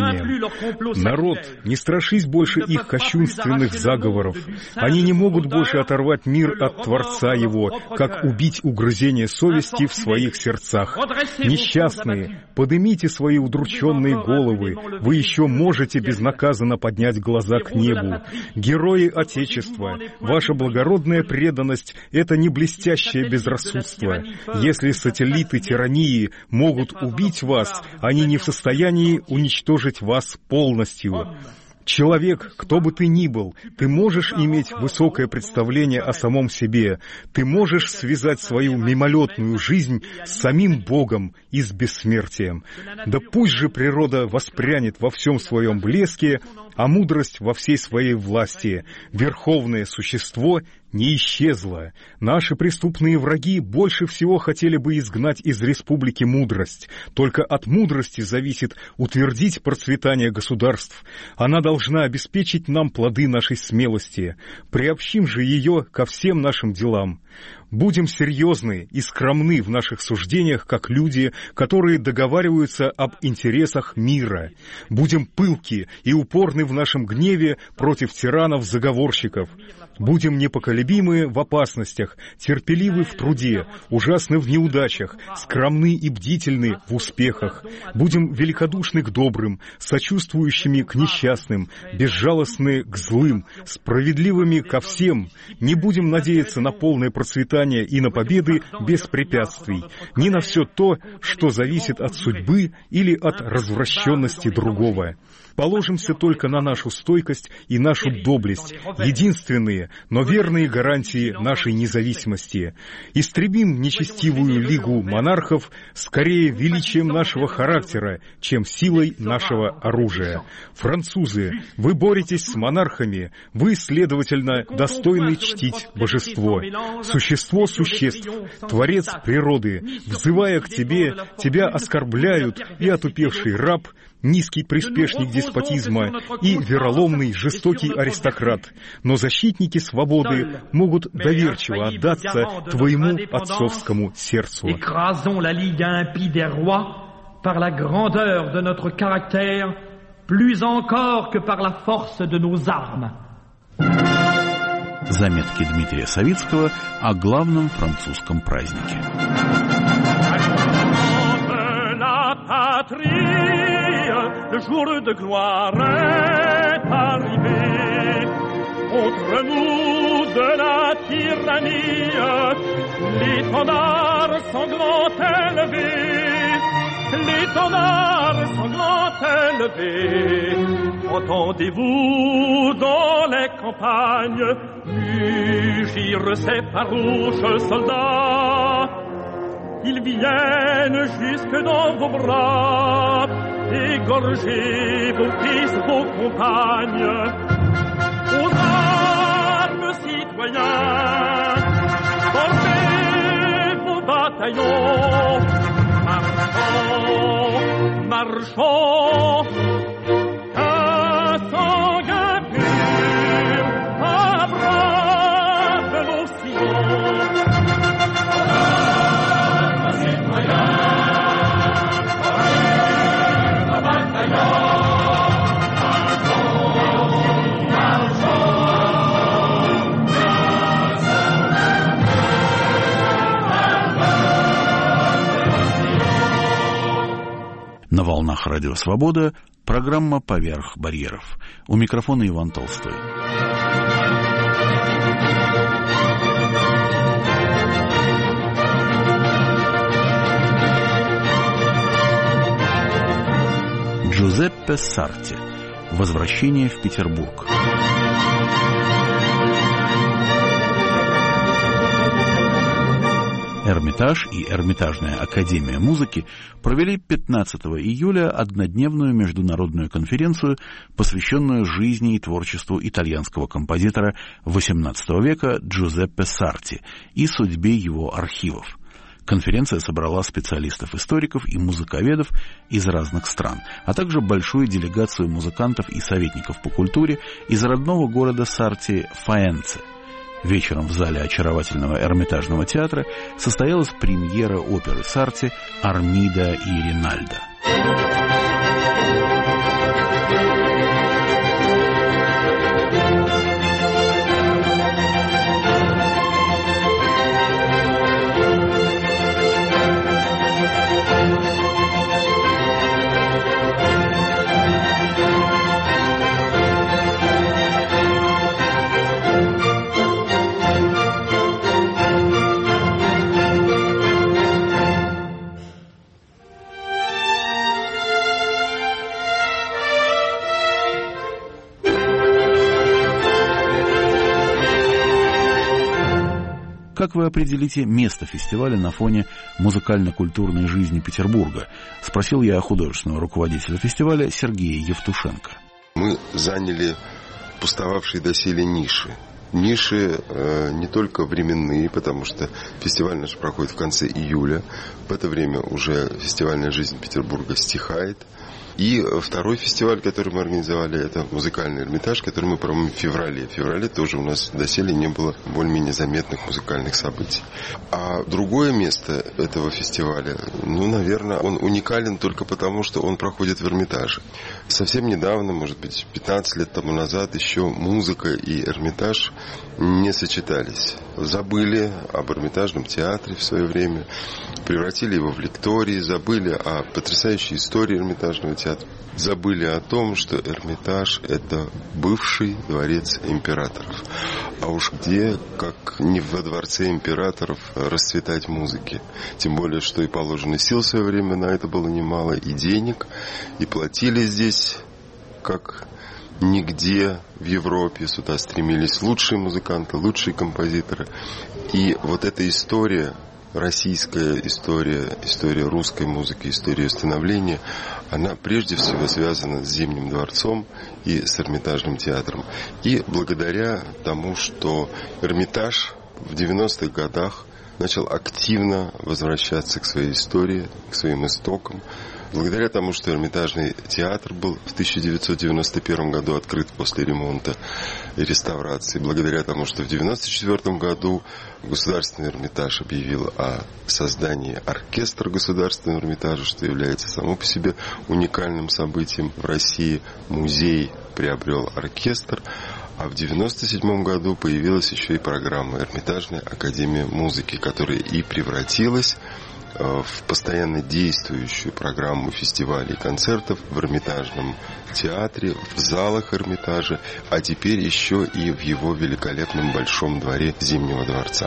Народ, не страшись больше их кощунственных заговоров. Они не могут больше оторвать мир от Творца его, как убить угрызение совести в своих сердцах. Несчастные, поднимите свои удрученные головы. Вы еще можете безнаказанно поднять глаза к небу. Герои Отечества, ваша благородная преданность — это не блестящее безрассудство. Если сателлиты тирании могут убить вас, они не в состоянии уничтожить вас полностью. Человек, кто бы ты ни был, ты можешь иметь высокое представление о самом себе. Ты можешь связать свою мимолетную жизнь с самим Богом и с бессмертием. Да пусть же природа воспрянет во всем своем блеске, а мудрость во всей своей власти. Верховное существо не исчезло. Наши преступные враги больше всего хотели бы изгнать из республики мудрость. Только от мудрости зависит утвердить процветание государств. Она должна обеспечить нам плоды нашей смелости. Приобщим же ее ко всем нашим делам. Будем серьезны и скромны в наших суждениях, как люди, которые договариваются об интересах мира. Будем пылки и упорны в нашем гневе против тиранов-заговорщиков. Будем непоколебимы в опасностях, терпеливы в труде, ужасны в неудачах, скромны и бдительны в успехах. Будем великодушны к добрым, сочувствующими к несчастным, безжалостны к злым, справедливыми ко всем. Не будем надеяться на полное процветание и на победы без препятствий, ни на все то, что зависит от судьбы или от развращенности другого. Положимся только на нашу стойкость и нашу доблесть, единственные, но верные гарантии нашей независимости. Истребим нечестивую лигу монархов скорее величием нашего характера, чем силой нашего оружия. Французы, вы боретесь с монархами, вы, следовательно, достойны чтить божество. Существо существ, творец природы, взывая к тебе, тебя оскорбляют и отупевший раб, низкий приспешник деспотизма и вероломный, жестокий аристократ. Но защитники свободы могут доверчиво отдаться твоему отцовскому сердцу. Écrasons la ligue impie des rois par la grandeur de notre caractère, plus encore que par la force de nos armes. Заметки Дмитрия Савицкого о главном французском празднике. Le jour de gloire est arrivé. Contre nous de la tyrannie, l'étendard sanglant élevé, l'étendard sanglant élevé. Entendez-vous dans les campagnes mugir ces farouches soldats? Ils viennent jusque dans vos bras, égorger vos fils, vos compagnes. Aux armes, citoyens, formez vos bataillons. Marchons, marchons, un sanguin pur abreuve nos sillons. На волнах Радио Свобода программа «Поверх барьеров». У микрофона Иван Толстой. Джузеппе Сарти. Возвращение в Петербург. Эрмитаж и Эрмитажная академия музыки провели 15 июля однодневную международную конференцию, посвященную жизни и творчеству итальянского композитора XVIII века Джузеппе Сарти и судьбе его архивов. Конференция собрала специалистов-историков и музыковедов из разных стран, а также большую делегацию музыкантов и советников по культуре из родного города Сарти Фаэнце. Вечером в зале очаровательного Эрмитажного театра состоялась премьера оперы Сарти «Армида и Ринальдо». Как вы определите место фестиваля на фоне музыкально-культурной жизни Петербурга? Спросил я художественного руководителя фестиваля Сергея Евтушенко. Мы заняли пустовавшие доселе ниши. Ниши не только временные, потому что фестиваль наш проходит в конце июля. В это время уже фестивальная жизнь Петербурга стихает. И второй фестиваль, который мы организовали, это музыкальный Эрмитаж, который мы проводим в феврале. В феврале тоже у нас доселе не было более-менее заметных музыкальных событий. А другое место этого фестиваля, наверное, он уникален только потому, что он проходит в Эрмитаже. Совсем недавно, может быть, 15 лет тому назад, еще музыка и Эрмитаж не сочетались. Забыли об Эрмитажном театре в свое время, превратили его в лектории, забыли о потрясающей истории Эрмитажного театра, забыли о том, что Эрмитаж – это бывший дворец императоров. А уж где, как не во дворце императоров, расцветать музыке. Тем более, что и положено сил в свое время на это было немало, и денег, и платили здесь, как нигде в Европе. Сюда стремились лучшие музыканты, лучшие композиторы. И вот эта история, российская история, история русской музыки, история становления, она прежде всего связана с Зимним дворцом и с Эрмитажным театром. И благодаря тому, что Эрмитаж в 90-х годах начал активно возвращаться к своей истории, к своим истокам, благодаря тому, что Эрмитажный театр был в 1991 году открыт после ремонта и реставрации, благодаря тому, что в 1994 году Государственный Эрмитаж объявил о создании оркестра Государственного Эрмитажа, что является само по себе уникальным событием в России. Музей приобрел оркестр, а в 1997 году появилась еще и программа «Эрмитажная академия музыки», которая и превратилась в постоянно действующую программу фестивалей и концертов в Эрмитажном театре, в залах Эрмитажа, а теперь еще и в его великолепном большом дворе Зимнего дворца.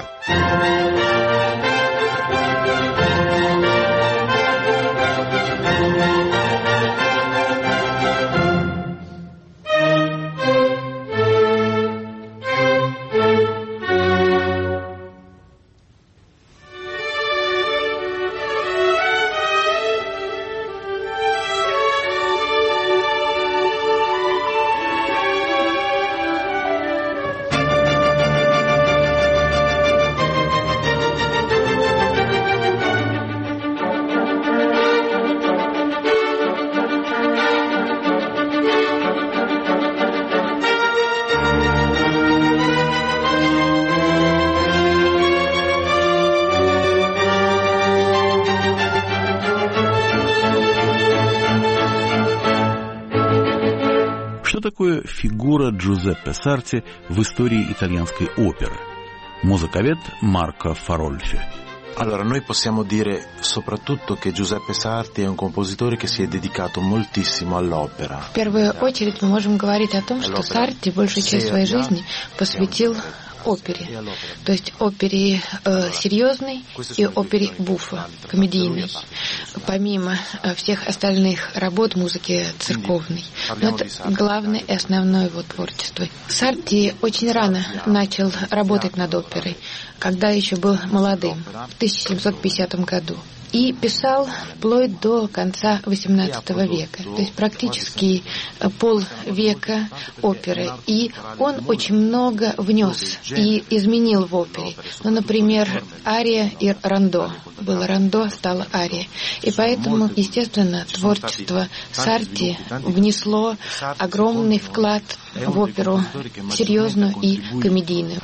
Что такое фигура Джузеппе Сарти в истории итальянской оперы? Музыковед Марко Фарольфи. Allora, noi possiamo dire soprattutto che Giuseppe Sarti è un compositore che si è dedicato moltissimo all'opera. В первую очередь мы можем говорить о том, что Сарти большую часть своей жизни посвятил опере, то есть опере серьезной и опере буффа, комедийной, помимо всех остальных работ музыки церковной. Но это главное и основное его творчество. Сарти очень рано начал работать над оперой, когда еще был молодым, в 1750 году. И писал вплоть до конца XVIII века, то есть практически полвека оперы. И он очень много внес и изменил в опере. Ну, например, ария и рондо. Было рондо, стало ария. И поэтому, естественно, творчество Сарти внесло огромный вклад в оперу серьезную и комедийную.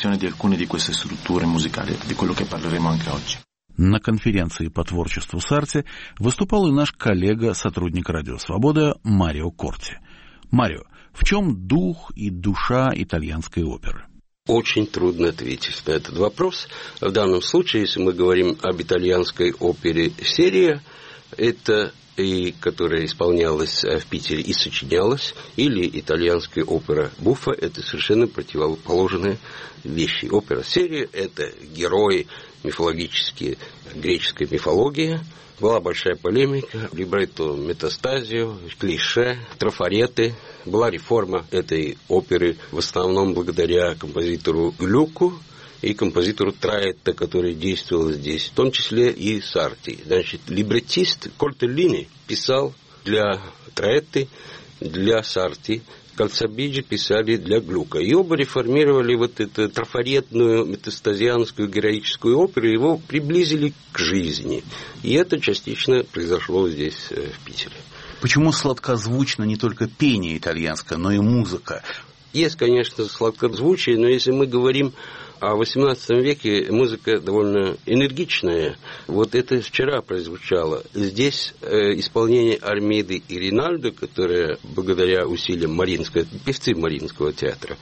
На конференции по творчеству Сарти выступал и наш коллега, сотрудник «Радио Свобода» Марио Корти. Марио, в чем дух и душа итальянской оперы? Очень трудно ответить на этот вопрос. В данном случае, если мы говорим об итальянской опере «Серия», это и которая исполнялась в Питере и сочинялась, или итальянская опера «Буффа» — это совершенно противоположные вещи. Опера «Серия» — это герои мифологические греческой мифологии. Была большая полемика, либретто метастазио, клише, трафареты. Была реформа этой оперы в основном благодаря композитору Глюку и композитору Траэтта, который действовал здесь, в том числе и Сарти. Значит, либреттист Кольтеллини писал для Траэтты, для Сарти, Кальцабиджи писали для Глюка. И оба реформировали вот эту трафаретную метастазианскую героическую оперу, его приблизили к жизни. И это частично произошло здесь, в Питере. Почему сладкозвучно не только пение итальянское, но и музыка? Есть, конечно, сладкозвучие, но если мы говорим о XVIII веке, музыка довольно энергичная. Вот это вчера прозвучало. Здесь исполнение Армиды и Ринальдо, которое благодаря усилиям Мариинского, певцы Мариинского театра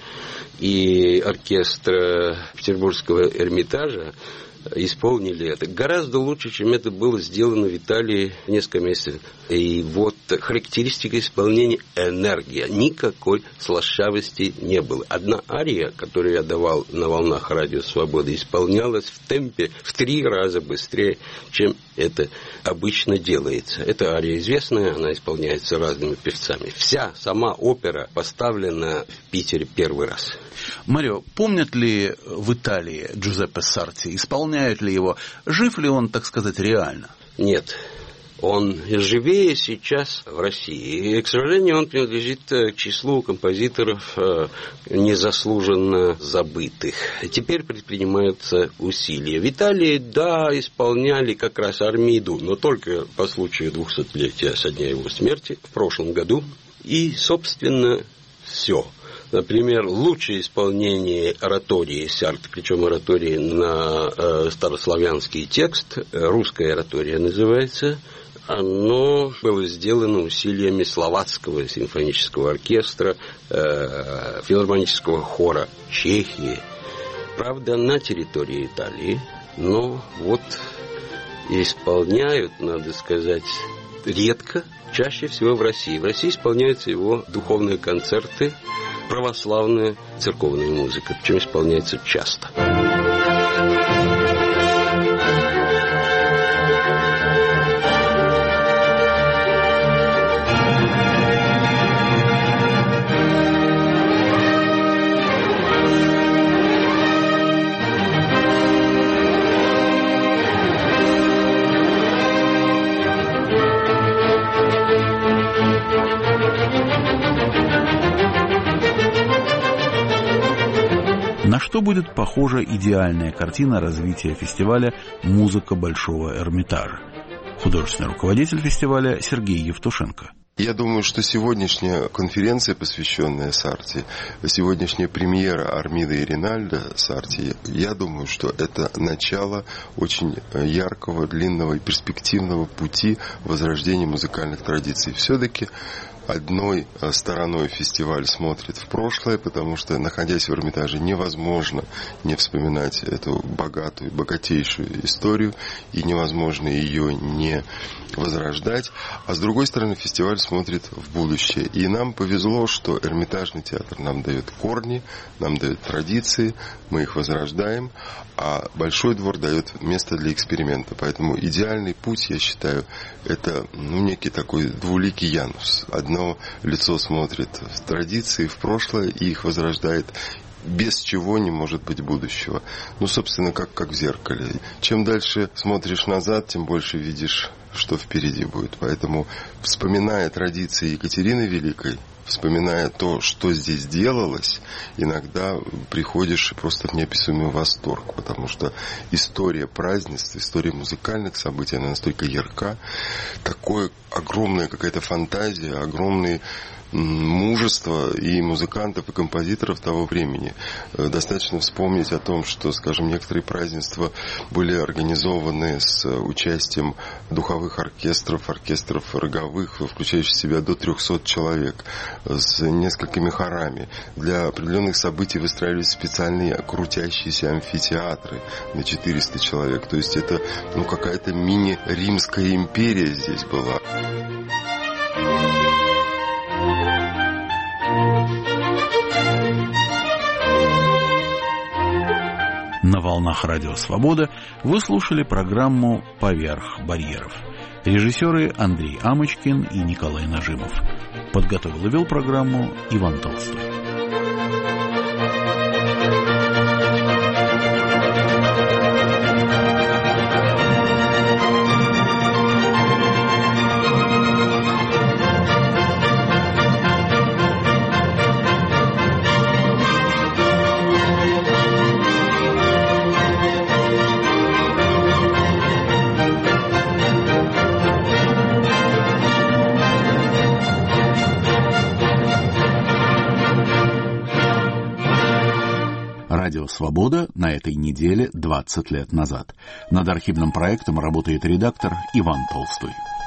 и оркестра Петербургского Эрмитажа, исполнили это гораздо лучше, чем это было сделано в Италии несколько месяцев. И вот характеристика исполнения — энергия. Никакой слащавости не было. Одна ария, которую я давал на волнах Радио Свободы, исполнялась в темпе в 3 раза быстрее, чем это обычно делается. Эта ария известная, она исполняется разными певцами. Вся сама опера поставлена в Питере первый раз. Марио, помнят ли в Италии Джузеппе Сарти? Исполняют ли его? Жив ли он, так сказать, реально? Нет. Он живее сейчас в России. И, к сожалению, он принадлежит к числу композиторов незаслуженно забытых. Теперь предпринимаются усилия. В Италии, да, исполняли как раз Армиду, но только по случаю 200-летия со дня его смерти в прошлом году. И, собственно, все. Например, лучшее исполнение оратории Сарти, причем оратории на старославянский текст, русская оратория называется, оно было сделано усилиями Словацкого симфонического оркестра, филармонического хора Чехии. Правда, на территории Италии, но вот исполняют, надо сказать, редко, чаще всего в России. В России исполняются его духовные концерты, православная церковная музыка, причем исполняется часто. На что будет похожа идеальная картина развития фестиваля «Музыка Большого Эрмитажа»? Художественный руководитель фестиваля Сергей Евтушенко. Я думаю, что сегодняшняя конференция, посвященная Сарти, сегодняшняя премьера Армиды и Ринальдо Сарти, я думаю, что это начало очень яркого, длинного и перспективного пути возрождения музыкальных традиций. Все-таки одной стороной фестиваль смотрит в прошлое, потому что, находясь в Эрмитаже, невозможно не вспоминать эту богатую, богатейшую историю, и невозможно ее не возрождать. А с другой стороны, фестиваль смотрит в будущее. И нам повезло, что Эрмитажный театр нам дает корни, нам дает традиции, мы их возрождаем, а Большой двор дает место для эксперимента. Поэтому идеальный путь, я считаю, это некий такой двуликий Янус. Одно лицо смотрит в традиции, в прошлое и их возрождает, без чего не может быть будущего. Собственно, как в зеркале. Чем дальше смотришь назад, тем больше видишь, что впереди будет. Поэтому, вспоминая традиции Екатерины Великой, вспоминая то, что здесь делалось, иногда приходишь просто в неописуемый восторг, потому что история празднеств, история музыкальных событий, она настолько ярка, такое огромная какая-то фантазия, огромный мужество и музыкантов, и композиторов того времени. Достаточно вспомнить о том, что, скажем, некоторые празднества были организованы с участием духовых оркестров, оркестров роговых, включающих в себя до 300 человек, с несколькими хорами. Для определенных событий выстраивались специальные крутящиеся амфитеатры на 400 человек. То есть это какая-то мини-римская империя здесь была. На волнах Радио Свобода вы слушали программу «Поверх барьеров». Режиссеры Андрей Амочкин и Николай Нажимов. Подготовил и вел программу Иван Толстой. «Радио Свобода» на этой неделе 20 лет назад. Над архивным проектом работает редактор Иван Толстой.